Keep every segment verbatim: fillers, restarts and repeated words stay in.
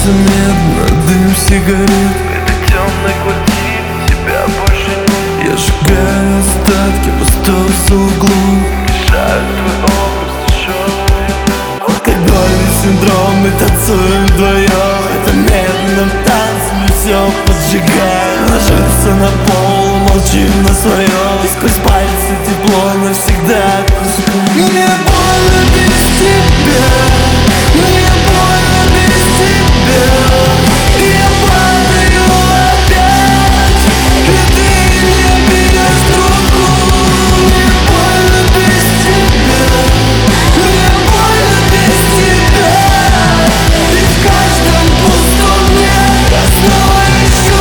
Улица медна, дым сигарет. В этой темной квартире тебя больше нет. Я сжигаю остатки пустого углу. Мешают твой образ дешевый. Алкогольный синдром, мы танцуем вдвоем. Это медленном танце мы все поджигаем. Ложимся на пол, молчим на своем. И сквозь пальцы тепло навсегда отпускаем. Мне больно без тебя, мне больно без тебя. И я падаю опять, и ты не берешь трубку. Мне больно без тебя, мне больно без тебя. И в каждом пустом дне я снова ищу.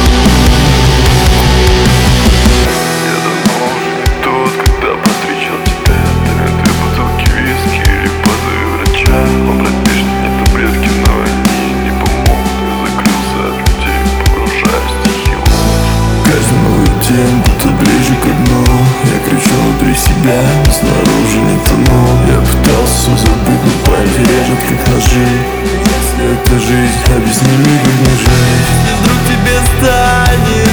Я давно уже не тот, когда посвящал тебя. Ты две бутылки виски или позови врача. Он пропишет мне таблетки, но они не помогут. Я закрылся от людей, погружаюсь в стихи. Каждый новый день будто ближе к дну. Я кричу внутри себя, но снаружи не тону. Я пытался все забыть, но пальцы режут как ножи. Если это жизнь, объясни мне, как не жить. Если вдруг тебе станет